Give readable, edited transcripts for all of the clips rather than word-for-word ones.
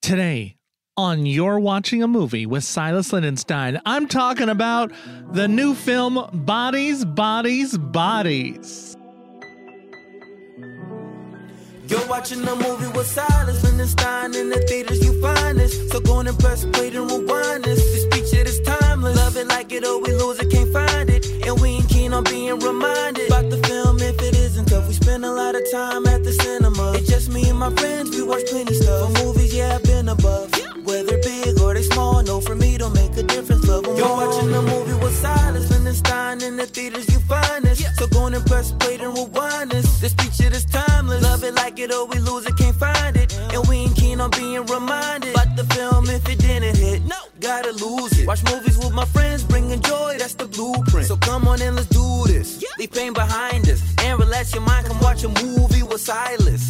Today, on You're Watching a Movie with Silas Lindenstein, I'm talking about the new film Bodies, Bodies, Bodies. You're watching a movie with Silas Lindenstein. In the theaters you find this. So go and press play and rewind this. This picture is timeless. Love it like it or we lose it, can't find it. And we ain't keen on being reminded about the film if it isn't tough. We spend a lot of time at the cinema. It's just me and my friends, we watch plenty stuff. For movies, yeah, I've been above. Whether big or they small, no, for me don't make a difference. Love them. You're watching a movie with Silas Lindenstein. In the theaters you find this. So go and press play and rewind this. This picture is timeless. Love it like it or we lose it, can't find it. And we ain't keen on being reminded about the film if it didn't hit. No, gotta lose it. Watch movies with my friends, bringing joy, that's the blueprint. So come on and let's do this. Leave pain behind us and relax your mind. Come watch a movie with Silas.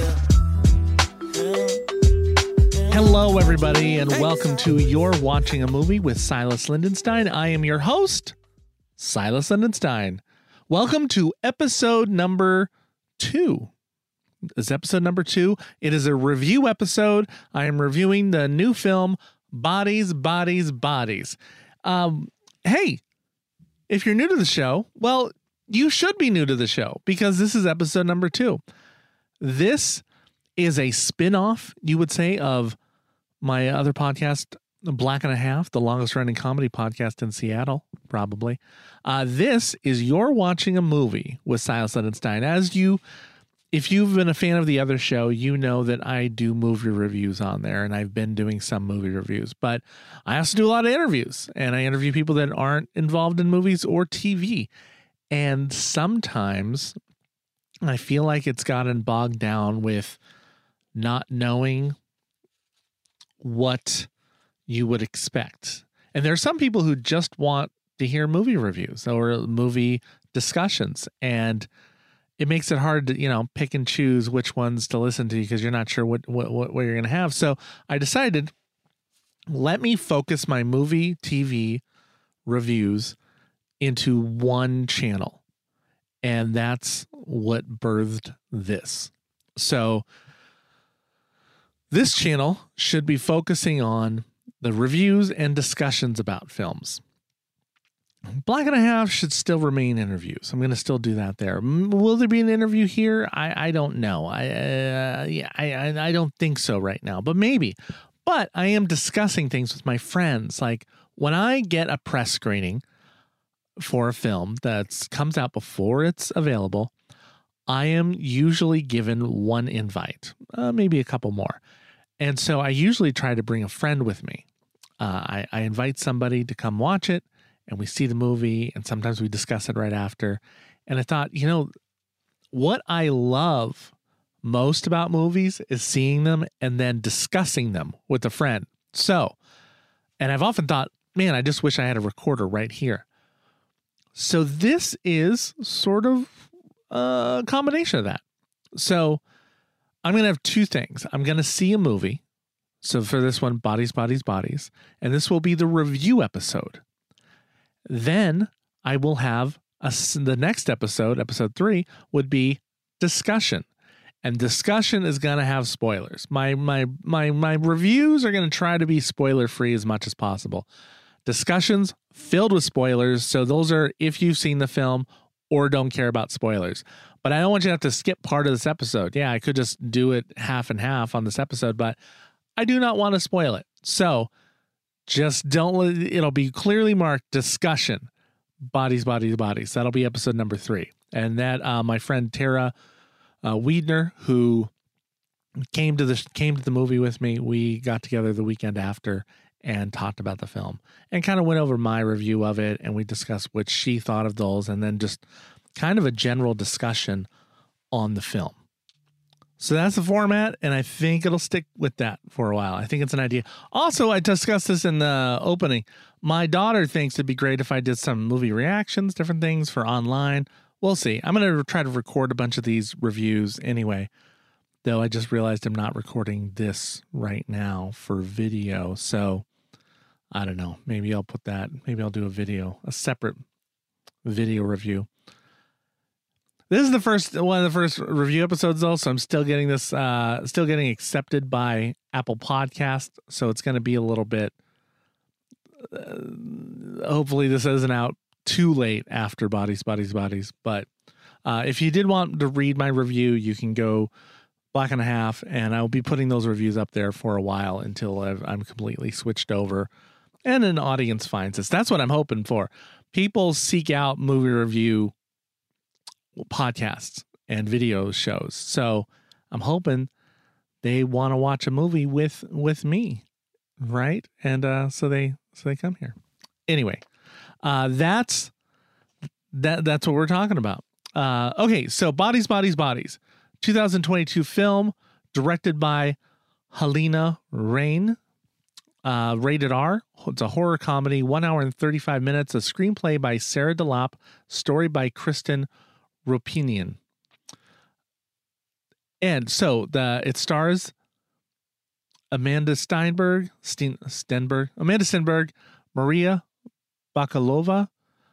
Hello, everybody, and welcome to You're Watching a Movie with Silas Lindenstein. I am your host, Silas Lindenstein. Welcome to episode number 2. This is episode number 2. It is a review episode. I am reviewing the new film, Bodies, Bodies, Bodies. Hey, if you're new to the show, well, you should be new to the show because this is episode number 2. This is a spin-off, you would say, of my other podcast, Black and a Half, the longest running comedy podcast in Seattle, probably. This is You're Watching a Movie with Silas Lindenstein. If you've been a fan of the other show, you know that I do movie reviews on there, and I've been doing some movie reviews, but I also do a lot of interviews, and I interview people that aren't involved in movies or TV. And sometimes I feel like it's gotten bogged down with not knowing what you would expect. And there are some people who just want to hear movie reviews or movie discussions, and it makes it hard to, pick and choose which ones to listen to because you're not sure what you're going to have. So I decided, let me focus my movie TV reviews into one channel. And that's what birthed this. So this channel should be focusing on the reviews and discussions about films. Black and a Half should still remain interviews. I'm going to still do that there. Will there be an interview here? I don't know. I don't think so right now, but maybe. But I am discussing things with my friends. Like when I get a press screening for a film that comes out before it's available, I am usually given one invite, maybe a couple more. And so I usually try to bring a friend with me. I invite somebody to come watch it, and we see the movie, and sometimes we discuss it right after. And I thought, what I love most about movies is seeing them and then discussing them with a friend. So, and I've often thought, man, I just wish I had a recorder right here. So this is sort of a combination of that. So I'm going to have two things. I'm going to see a movie. So for this one, Bodies, Bodies, Bodies. And this will be the review episode. Then I will have the next episode, episode 3, would be discussion. And discussion is going to have spoilers. My reviews are going to try to be spoiler free as much as possible. Discussions filled with spoilers. So those are if you've seen the film or don't care about spoilers. But I don't want you to have to skip part of this episode. Yeah, I could just do it half and half on this episode, but I do not want to spoil it. So just it'll be clearly marked discussion, Bodies, Bodies, Bodies. That'll be episode number 3. And that my friend Tara Wiedner, who came to the movie with me, we got together the weekend after and talked about the film and kind of went over my review of it. And we discussed what she thought of those and then just kind of a general discussion on the film. So that's the format, and I think it'll stick with that for a while. I think it's an idea. Also, I discussed this in the opening. My daughter thinks it'd be great if I did some movie reactions, different things for online. We'll see. I'm going to try to record a bunch of these reviews anyway, though I just realized I'm not recording this right now for video. So I don't know. Maybe I'll put that. Maybe I'll do a separate video review. This is one of the first review episodes, though, so I'm still getting this, still getting accepted by Apple Podcast. So it's going to be a little bit. Hopefully, this isn't out too late after Bodies. But if you did want to read my review, you can go Black and a Half, and I'll be putting those reviews up there for a while until I'm completely switched over, and an audience finds this. That's what I'm hoping for. People seek out movie review podcasts and video shows, so I'm hoping they want to watch a movie with me, right? And so they come here. Anyway, that's what we're talking about. Okay, so Bodies, 2022 film directed by Halina Reijn, rated R. It's a horror comedy, 1 hour and 35 minutes. A screenplay by Sarah Delap, story by Kristen Ropinian. And so it stars Amanda Stenberg, Maria Bakalova,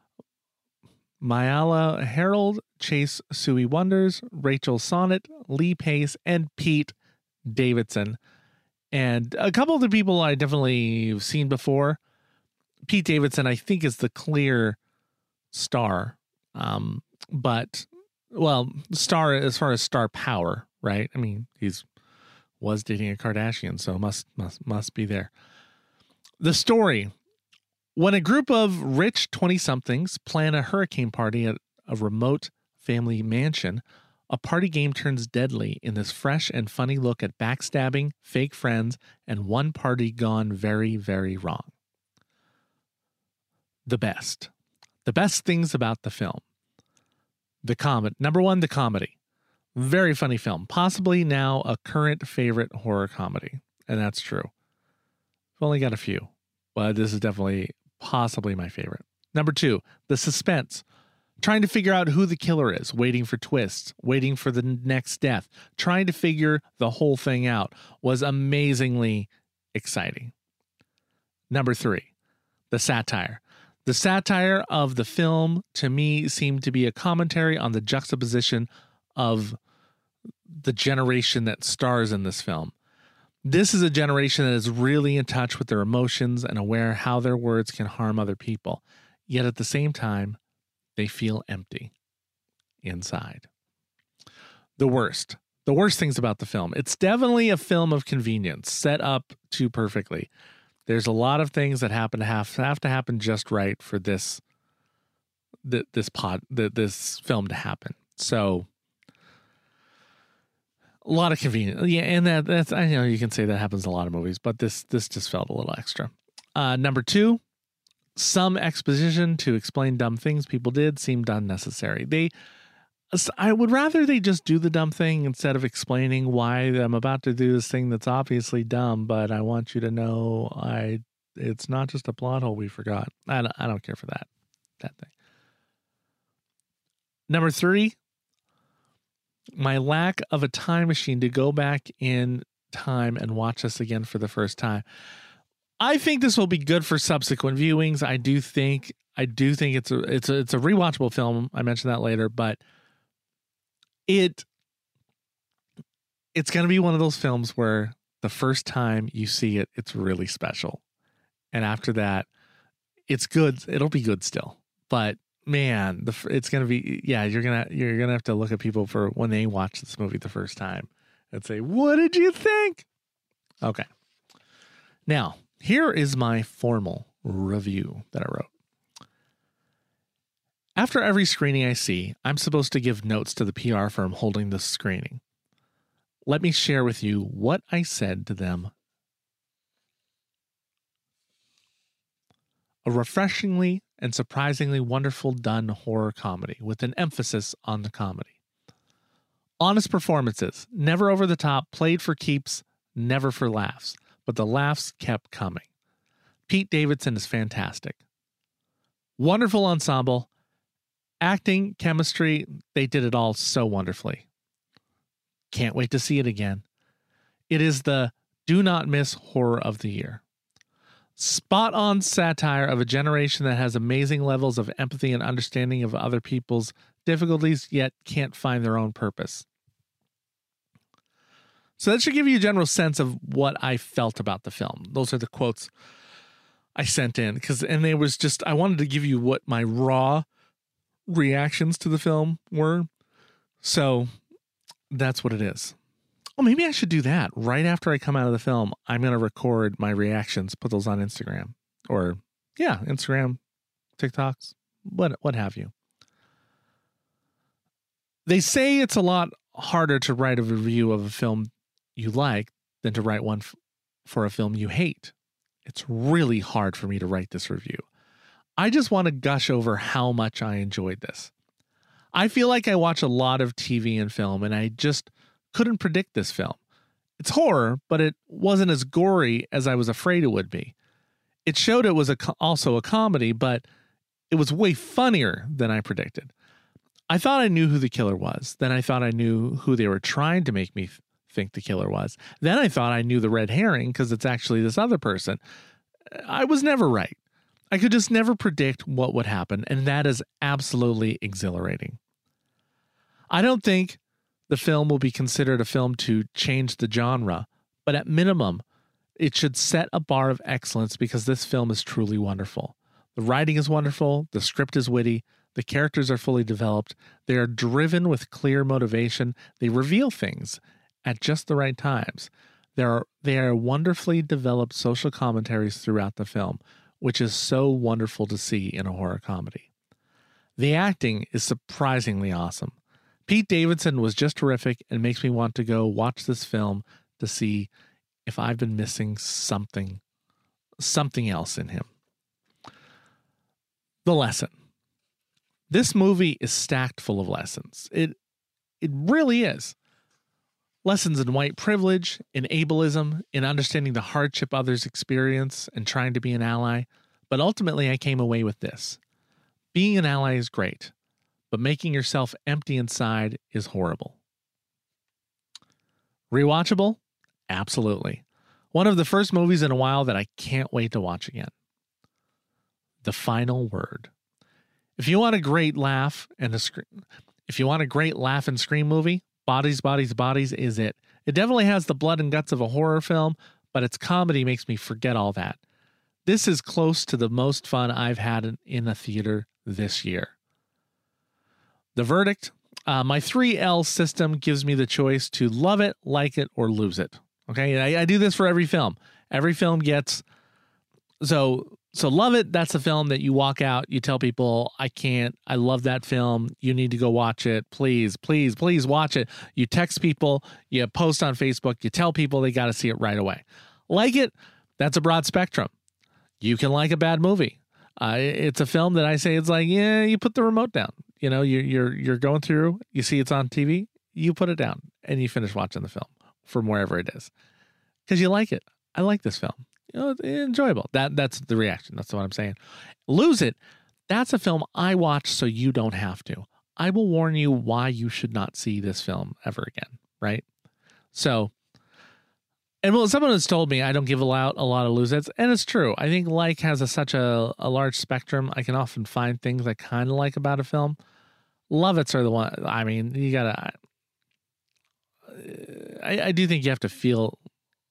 Mayala Harold, Chase Suey Wonders, Rachel Sonnet, Lee Pace, and Pete Davidson. And a couple of the people I definitely have seen before. Pete Davidson, I think, is the clear star. But, well, star as far as star power, right? I mean, was dating a Kardashian, so must be there. The story. When a group of rich 20-somethings plan a hurricane party at a remote family mansion, a party game turns deadly in this fresh and funny look at backstabbing, fake friends, and one party gone very, very wrong. The best things about the film. Number one, the comedy. Very funny film. Possibly now a current favorite horror comedy. And that's true. I've only got a few, but this is definitely possibly my favorite. Number two, the suspense. Trying to figure out who the killer is, waiting for twists, waiting for the next death, trying to figure the whole thing out was amazingly exciting. Number three, the satire. The satire of the film, to me, seemed to be a commentary on the juxtaposition of the generation that stars in this film. This is a generation that is really in touch with their emotions and aware how their words can harm other people. Yet at the same time, they feel empty inside. The worst things about the film. It's definitely a film of convenience, set up too perfectly. There's a lot of things that have to happen just right for this film to happen. So a lot of convenience. Yeah, and that's, I know you can say that happens in a lot of movies, but this just felt a little extra. Number two, some exposition to explain dumb things people did seemed unnecessary. I would rather they just do the dumb thing instead of explaining why I'm about to do this thing that's obviously dumb, but I want you to know it's not just a plot hole we forgot. I don't care for that thing. Number three, my lack of a time machine to go back in time and watch this again for the first time. I think this will be good for subsequent viewings. I do think it's a rewatchable film. I mentioned that later, but it's going to be one of those films where the first time you see it, it's really special. And after that, it's good. It'll be good still. But man, it's going to be, yeah, you're going to have to look at people for when they watch this movie the first time and say, "What did you think?" Okay. Now, here is my formal review that I wrote. After every screening I see, I'm supposed to give notes to the PR firm holding the screening. Let me share with you what I said to them. A refreshingly and surprisingly wonderful done horror comedy with an emphasis on the comedy. Honest performances, never over the top, played for keeps, never for laughs, but the laughs kept coming. Pete Davidson is fantastic. Wonderful ensemble. Acting, chemistry, they did it all so wonderfully. Can't wait to see it again. It is the do not miss horror of the year. Spot on satire of a generation that has amazing levels of empathy and understanding of other people's difficulties, yet can't find their own purpose. So that should give you a general sense of what I felt about the film. Those are the quotes I sent in, and they was just, I wanted to give you what my raw reactions to the film were. So that's what it is. Oh, maybe I should do that. Right after I come out of the film, I'm going to record my reactions, put those on Instagram. Or, yeah, Instagram, TikToks, what have you. They say it's a lot harder to write a review of a film you like than to write one for a film you hate. It's really hard for me to write this review. I just want to gush over how much I enjoyed this. I feel like I watch a lot of TV and film, and I just couldn't predict this film. It's horror, but it wasn't as gory as I was afraid it would be. It showed it was also a comedy, but it was way funnier than I predicted. I thought I knew who the killer was. Then I thought I knew who they were trying to make me think the killer was. Then I thought I knew the red herring because it's actually this other person. I was never right. I could just never predict what would happen, and that is absolutely exhilarating. I don't think the film will be considered a film to change the genre, but at minimum, it should set a bar of excellence because this film is truly wonderful. The writing is wonderful, the script is witty, the characters are fully developed, they are driven with clear motivation, they reveal things at just the right times. They are wonderfully developed social commentaries throughout the film, which is so wonderful to see in a horror comedy. The acting is surprisingly awesome. Pete Davidson was just terrific and makes me want to go watch this film to see if I've been missing something else in him. The lesson. This movie is stacked full of lessons. It really is. Lessons in white privilege, in ableism, in understanding the hardship others experience and trying to be an ally. But ultimately, I came away with this. Being an ally is great, but making yourself empty inside is horrible. Rewatchable? Absolutely. One of the first movies in a while that I can't wait to watch again. The Final Word. If you want a great laugh and scream movie, Bodies, Bodies, Bodies is it. It definitely has the blood and guts of a horror film, but its comedy makes me forget all that. This is close to the most fun I've had in a theater this year. The verdict, my 3L system gives me the choice to love it, like it, or lose it. Okay, I do this for every film. Every film gets, so love it, that's a film that you walk out, you tell people, I love that film, you need to go watch it, please, please, please watch it. You text people, you post on Facebook, you tell people they got to see it right away. Like it, that's a broad spectrum. You can like a bad movie. It's a film that I say it's like, yeah, you put the remote down. You know, you're going through, you see it's on TV, you put it down and you finish watching the film from wherever it is. Because you like it. I like this film. You know, it's enjoyable. That's the reaction. That's what I'm saying. Lose It. That's a film I watch so you don't have to. I will warn you why you should not see this film ever again. Right? So, and well, someone has told me I don't give out a lot of Lose It's, and it's true. I think like has such a large spectrum. I can often find things I kind of like about a film. Love It's are the one. I mean, you gotta. I do think you have to feel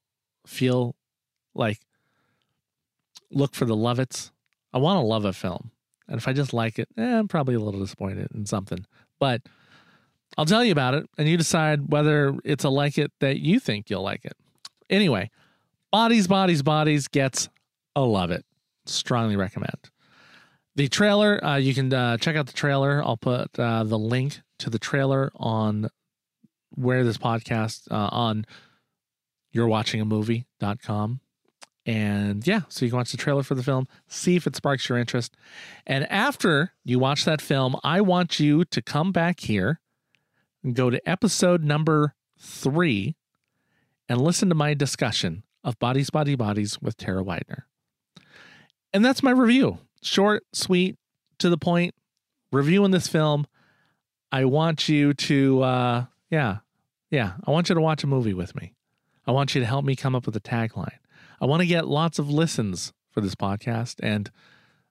like look for the love it's. I want to love a film, and if I just like it, I'm probably a little disappointed in something. But I'll tell you about it, and you decide whether it's a like it that you think you'll like it. Anyway, Bodies, Bodies, Bodies gets a love it. Strongly recommend. The trailer, you can check out the trailer. I'll put the link to the trailer on where this podcast on you'rewatchingamovie.com. And yeah, so you can watch the trailer for the film, see if it sparks your interest. And after you watch that film, I want you to come back here and go to episode number 3 and listen to my discussion of Bodies, Body, Bodies with Tara Widener. And that's my review. Short, sweet, to the point, reviewing this film. I want you to, I want you to watch a movie with me. I want you to help me come up with a tagline. I want to get lots of listens for this podcast, and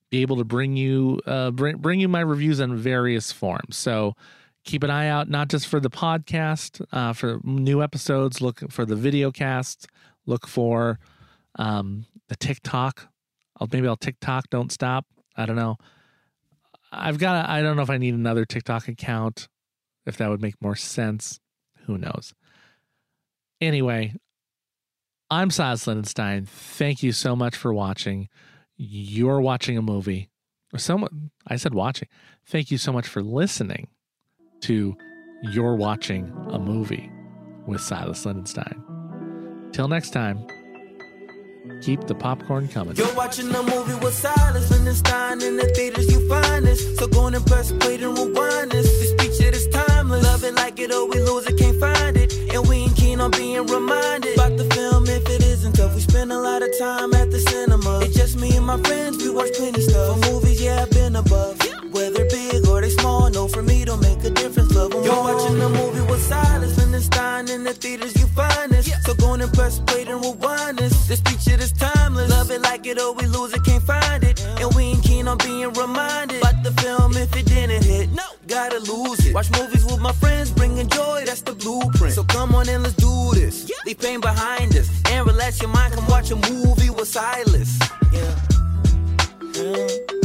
be able to bring you bring you my reviews in various forms. So keep an eye out, not just for the podcast, for new episodes. Look for the video casts. Look for the TikTok. Maybe I'll TikTok, don't stop. I don't know. I don't know if I need another TikTok account, if that would make more sense. Who knows? Anyway, I'm Silas Lindenstein. Thank you so much for watching. You're watching a movie. Or someone, I said watching. Thank you so much for listening to You're Watching a Movie with Silas Lindenstein. Till next time, keep the popcorn coming. You're watching a movie with Silas Lindenstein. In the theaters you find this. So go and press play and rewind this. This picture is timeless. Love it, like it, or we lose it, can't find it. And we ain't keen on being reminded about the film if it isn't tough. We spend a lot of time at the cinema. It's just me and my friends, we watch plenty stuff. For movies, yeah, I've been above. Whether big or they small, no, for me don't make a difference. Love them. You're watching a movie with Silas Lindenstein. In the theaters you find this. So go and press play and rewind this. This picture is timeless. Love it, like it, or we lose it, can't find it. And we ain't keen on being reminded about the film if it didn't hit. No, gotta lose it. Watch movies with my friends, bringing joy, that's the blueprint. So come on and let's do this. Leave pain behind us and relax your mind. Come watch a movie with Silas. Yeah.